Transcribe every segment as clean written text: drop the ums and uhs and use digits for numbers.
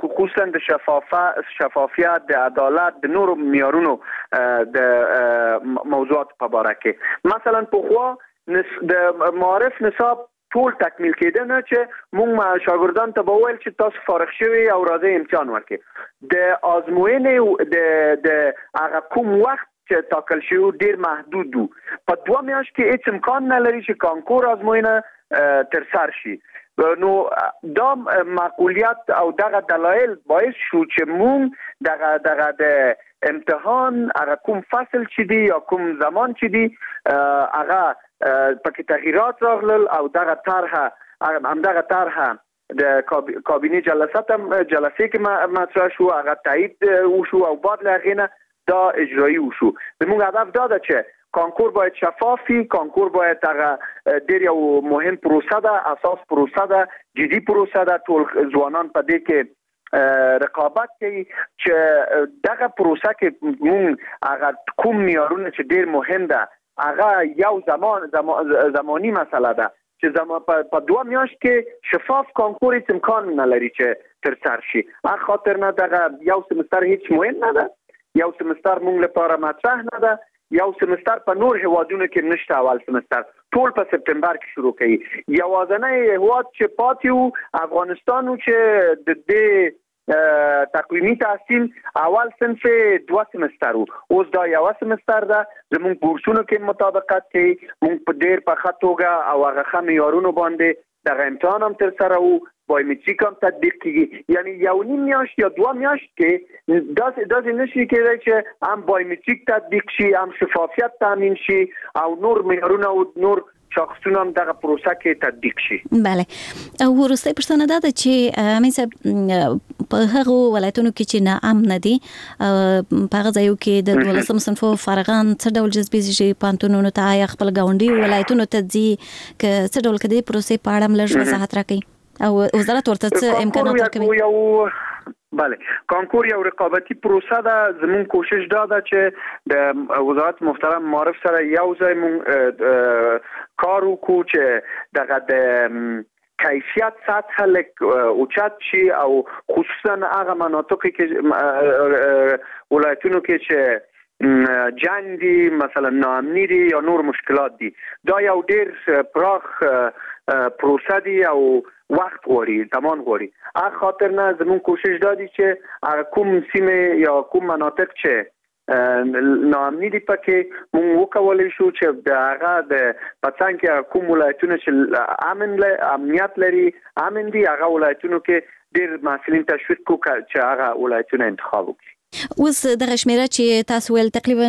خصوصا د شفافیت، د عدالت، د نورو معیارونو د موضوعات په اړه کې مثلا په خو د معارف نصاب ټول تکمیل کېده نه چې موږ شاګردان ته وویل چې تاسو فارغ شوي او راځي امتحان ورکړئ. د ازموینې د هغه کوم وخت چې تاکل شو ډیر محدود وو. په 2 میاشت کې هیڅ امکان نه لري چې کانکور ازموینه تر سر شي. نو دا معقولیت او دغه دلایل باعث شو چې مونږ دغه د امتحان هغه کوم فصل چې دی یا کوم زمان چې دی هغه پکې تغییرات راغلل او دغه طرحه د کابینه جلسه کې مطرح شو، هغه تایید وشو او بعد لغینه دا اجرایی وشو. زموږ هدف دا ده چې کانکور باید شفافی، کانکور باید هغه ډیر یو مهم پروسه ده، اساس پروسه ده، جدي پروسه ده. ټول ځوانان په دې کې رقابت کوي چې دغه پروسه کې مونږ هغه کوم معیارونه چې ډیر مهم ده هغه یو زمانی مسله ده چې په 2 میاشت کې شفاف کانکور هیڅ امکان نه لري چې تر سر شي. هغه خاطر نه دغه یو سمستر هیڅ مهم نه ده، یو سمستر مونږ لپاره مطرح نه ده، یو سمستر په نور هوادونو کې نشته. اول سمستر ټول په سپتمبر کې شروع کړي. یوازنی هواد چې پاتیو افغانستان چې د دې تقویمی تحصیل اول صنف 2 سمستر وو، اوس دا یو سمستر ده. زموږ بورسونو کې مطابقت کوي، مونږ په ډیر په خطوګه او هغه خمیارونو باندې دغه امتحان هم تر سره وو، بایومتریک هم تطبیق کیږي. یعنی یو نیم میاشت یا 2 میاشت کې داسې نشي کېدای چې هم بایومتریک تطبیق شي، هم شفافیت تامین شي او نور معیارونه او نور شاخصونه هم دغه پروسه کې تطبیق شي. بله. او وروستۍ پوښتنه دا ده چې امین صاحب په هغه ولایتونو کې چې ناامن دي په هغه ځایو کې د 12 صنف فارغان څه ډول جذبې شي پانتونونو ته یا خپل ګاونډي ولایتونو ته ځي که څه ډول کدي پروسې په اړه ملژ وضاحت راکړي او وزارت ورته څه امکانات ورکوي؟ بله، کانکور یو رقابتي پروسه ده. زمون کوشش دا ده چې د وزارت محترم معارف سره یو ځای مون کار وکړو چې دغه د کیفیت سطح لک اوچت شي او خصوصا هغه مناطق کې ولایتونو کې چې جنگ دي، مثلا ناامنی دي یا نور مشکلات دي، دا یو ډیر پراخ پروسه دی او وخت غواړي، زمان غواړي. هغه خاطر نه زمون کوشش دادی چې کوم سیمه یا کوم مناطق چې ناامنی دي پکې مونږ وکولای شو چې د هغه د پڅان کې کوم ولایتونه چې امنیت لري، امن دي، هغه ولایتونو کې ډیر محصلین تشویق کو چې هغه ولایتونه انتخاب وکړي. اوس دغه شمیره چې تاسو ول تقریبا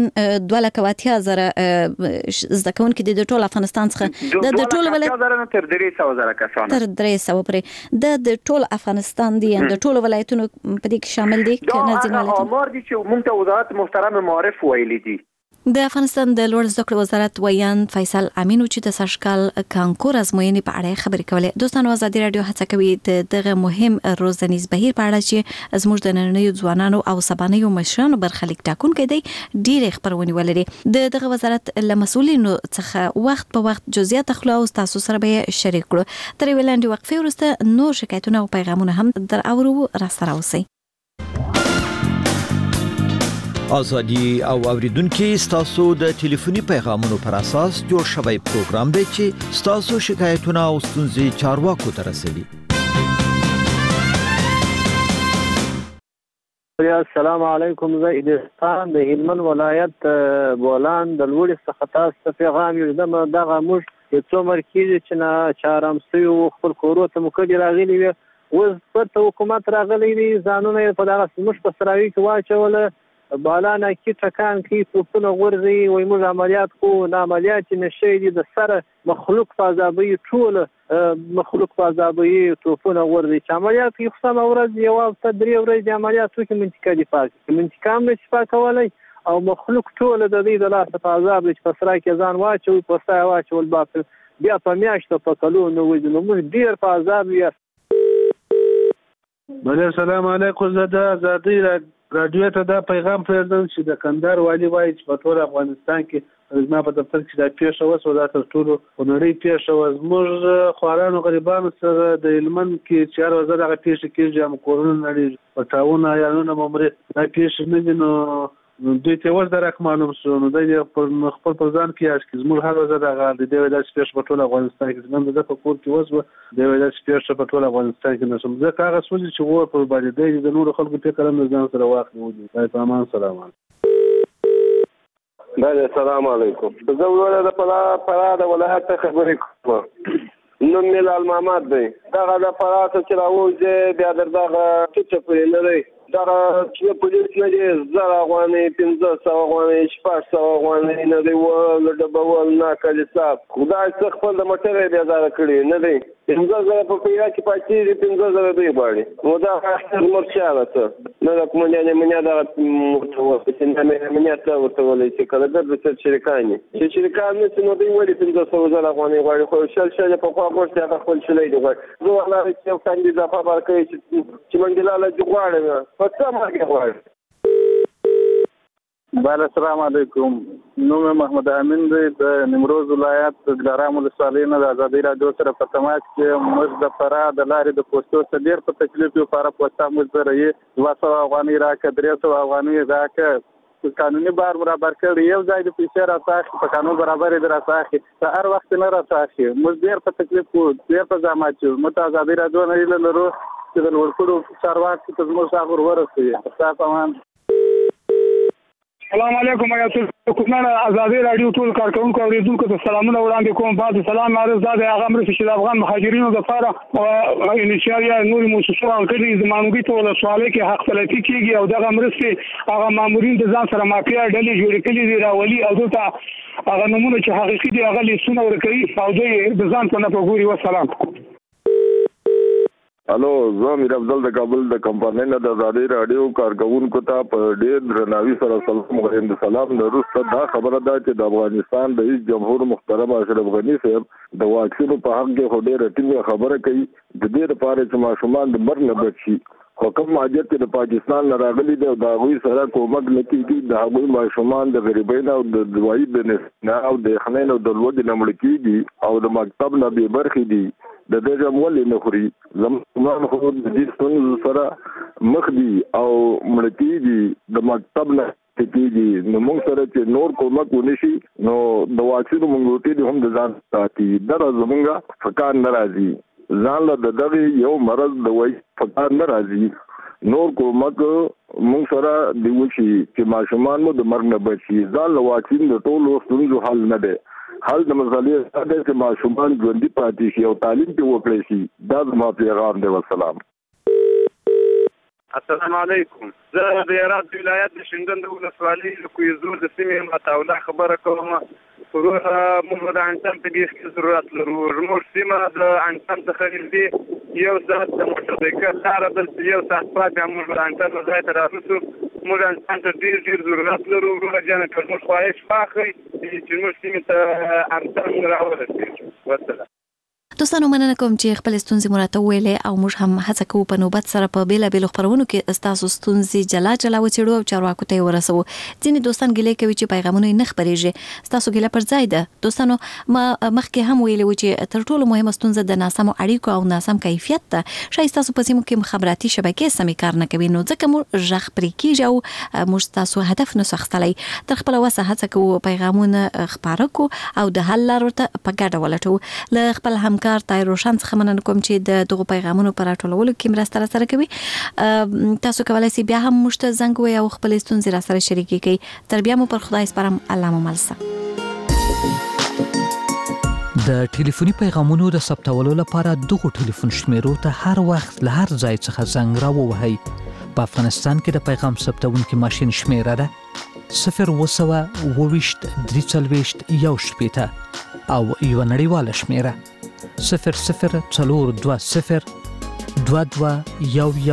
2,80,000 زده کوونکي د ټول افغانستان څخه د ټول ولایت تر 300,000 کسان تر 300 پرې د ټول افغانستان دي د ټول ولایتونو په دې کې شامل دي کنه ځینې امر دي چې مونږ ته وزارت محترم معارف ویلي دي. د افغانستان د لوړ زده کړو وزارت ویان فیصل امینو چې د سرشکال کانکور ازموینې په اړه خبرې کولې. دوستانو ازادي رادیو هڅه کوي دغه مهم روزنیز بهیر په اړه چې زموږ د نننیو ځوانانو او سبانیو مشرانو برخلیک ټاکونکي دی ډېر خبرونه ولري. دغه وزارت له مسؤلینو څخه وخت په وخت جزئیات خلاص تاسو سره به شریک کړو. تر ویلاندې وقفې وروسته نور شکایتونه او پیغامونه هم در اورو را سره اوسئ. آزادی او اوریدونکو ستاسو د ټلیفوني پیغامونو پر اساس جوړ شوی پروګرام دی چې ستاسو شکایتونه او ستونزې چارواکو ته رسوي. السلام علیکم. زه ایدستان د هلمند ولایت بولان د لوړ څخه تاسو پیغام یو دغه موږ څو مرکز چې نه چارم سیو خپل کورو ته مکدي راغلي وي اوس په حکومت راغلي دي ځانونه په دغه سمش په سراوي کې واچول بالانا کې ټکان کې توپونه غورځي وای موږ عملیات کو نه عملیات نشي دي د سره مخلوق فازابي ټول مخلوق فازابي توپونه غورځي چې عملیات کې خصم اورز یو تدری ورځ عملیات کې منطقه دي پاک منطقه هم نشي پاکولای او مخلوق ټول د دې د لاس فازاب چې په سره کې ځان واچو په سره واچول باطل بیا په میاشت په کلو نو وځنو موږ ډیر فازاب یې. بله السلام علیکم. زه آزادی رادیو ته دا پیغام پرېږدم چې د کندهار والی وایي چې په ټول افغانستان کې زما په دفتر کې دا پیښه وسوه، دا تر ټولو په نړۍ پیښه وه. زموږ خوارانو غریبانو سره د هلمند کې چې هر ورځ دغه پیښې کېږي، هم کورونه نړېږي، پټاونه عیالونه به مري، دا پیښې نه دي. نو دوی ته یوازې دا معلوم شو، نو دی خپل پر ځان قیاس کړي. زموږ هر ورځ دغه حال دی. دی وایي داسې پیښه په ټول افغانستان کې زموږ د ده په کور کې وسوه، دی وایي داسې پیښه په ټول افغانستان کې نه شوم. ځکه هغه سوځي چې اور پر باندې دی د نورو خلکو فکر هم د ځان سره واخلي. خدای په امان. سلام علیکم. السلام علیکم. زه وروره د فراه د ولایت خبرې کوم. نوم مې لال محمد دی. دغه د فراه څخه چې راوځي بیا در دغه ټیټه پورې نه دی. دغه چې پولیس نه دي 1000 افغانۍ 1500 افغانۍ 600 افغانۍ نه دی ول ډبول نه کړي صاحب. خدای څخه خپل د موټر بیا ځای کړی نه دی. 15,000 په پیرا کې پاتې 15,000 دی باندې. نو دا اخر مرچاله ته نه کوم نه منیا دا موټر چې نه منیا ته ورته ولې چې کله د شرکانې چې شرکانې چې نو دی ولې 15,000 افغانۍ غواړي. خو شل په خوا ورته هغه خپل شلې دی غواړي. زه والله چې کاندید په بار کوي چې منګلاله جوړه السلام علیکم. نوم محمد امین دی د نیمروز ولایت د ګلرام ولسوالۍ نه د ازادي راډیو سره په تماس کې. موږ د فراه د لارې د پوسټو څخه ډېر په تکلیف یو. فراه پوسټه موږ سره یې 200 افغانۍ راکړه، 300 افغانۍ راکړه. قانوني بار برابر کړ، یو ځای د پیسې راځي په قانون برابر دې راځي، په هر وخت نه راځي. موږ ډېر په تکلیف وو، ډېر په زحمت یو. موږ ازادي راډیو نه لرو چې د ورکړو چارواکي ته زموږ څخه ورسوي. تاسو هم السلام علیکم. کومه ازادي راډیو ټول کارکونکو او اوریدونکو ته سلامونه وړاندې کوم. بعد سلام عرض ده هغه مرسته چې د افغان مهاجرینو لپاره او انشاءالله نور موسسو کړي زمانوي ټول سوالې کې حق تلفي کیږي او دغه مرسته هغه مامورین د ځان سره مافیا ډلې جوړ کړي دي راولي او دلته هغه نمونه چې حقيقي دي هغه لیسونه ورکړي او دوی د ځان په نه پګوري. والسلام. الو، زه امیر افضل د کابل د کمپاین د ازادي راډیو کارکونکو ته په ډېر درناوي سره سلام وایم. د سلام نه وروسته دا خبره ده چې د افغانستان رئیس جمهور محترم اشرف غنی صاحب د واکسینو په حق کې ډېره ټینګه خبره کوي. د دې لپاره چې ماشومان د مرګ نه بچ شي، حکم حاجت د پاکستان نه راغلي دی او د هغوی سره کومک نه کېږي. د هغوی ماشومان د غریبۍ نه او د دوايي د نه او د خنۍ او د لوږې نه مړه کېږي او د مکتب نه بې برخې دي. د دې جمولې نه خوري. زموږ خو د دې ستونزو سره مخ دي او مړه کېږي، د مکتب نه کېږي. نو موږ سره چې نور کومک ونشي نو د واکسینو منګوټې دي هم د ځان ساتي. دا زمونږ فکر نه راځي. ځان له دغه یو مرض د وای فکر نه راځي. نور کومک موږ سره دی وشي چې ماشومان مو د مرګ نه بچي. ځان له واکسین د ټولو ستونزو حل نه دی. حل د مسلې دا چې ماشومان ژوندي پاتې شي او تعلیم کې وکړي شي. دا زما پیغام دی. والسلام. السلام علیکم. زه د هرات ولایت د شینډن د ولسوالۍ له کویزور د سیمې متاوله خبره کوم. پروسه موږ د انټن په دې کې ضرورت لرو. موږ سیمه د انټن څخه نږدې یو ساعت د موټر سایکل سره د یو ساعت پاتې موږ د انټن ځای ته راوځو. موږ انټن ته ډېر ضرورت لرو. موږ جن ته موږ خواهش واخلي چې موږ سیمه ته انټن راوړو. والسلام. دوستانو مننه کوم چې خپل ستونزې مراته ویلې او موږ هم هڅه کوو په نوبت سره په بیلابېلو خبرونو کې تاسو ستونزې جلا وڅېړو او چارواکو ته ورسوو. ځینې دوستان ګیلې کوي چې پیغامونه نه خپرېږي. تاسو ګیله پر ځای ده. دوستانو ما مخکې هم ویلي و چې تر ټولو مهمه ستونزه د ناسمو اړیکو او ناسم کیفیت ده. شاید تاسو په سیمو کې مخابراتي شبکې سمې کار نه کوي، نو ځکه موږ غږ پرې کېږي او موږ تاسو هدف نه سختلی. تر خپل وسه هڅه کوو پیغامونه خپاره کو او د حل لارو ته په ګډه ولټوو. له خپل همکار تای روشن څخه مننه کوم چې د دغه پیغامونو پر راټولولو کې مرسته سره کوي. تاسو کولای شئ بیا هم موږ ته زنګ ووایئ او خپل ستونزې را سره شریکې کړئ. تر بیا مو پر خدای سپارم. الله مو ملسه. د ټلیفوني پیغامونو د ثبتولو لپاره دغه ټلیفون شمیرو ته هر وخت له هر ځای څخه زنګ راووهئ. په افغانستان کې د پیغام ثبتونکي ماشین شمیره ده 020 340 1 او یو نړیواله شمیره 00 420 22 11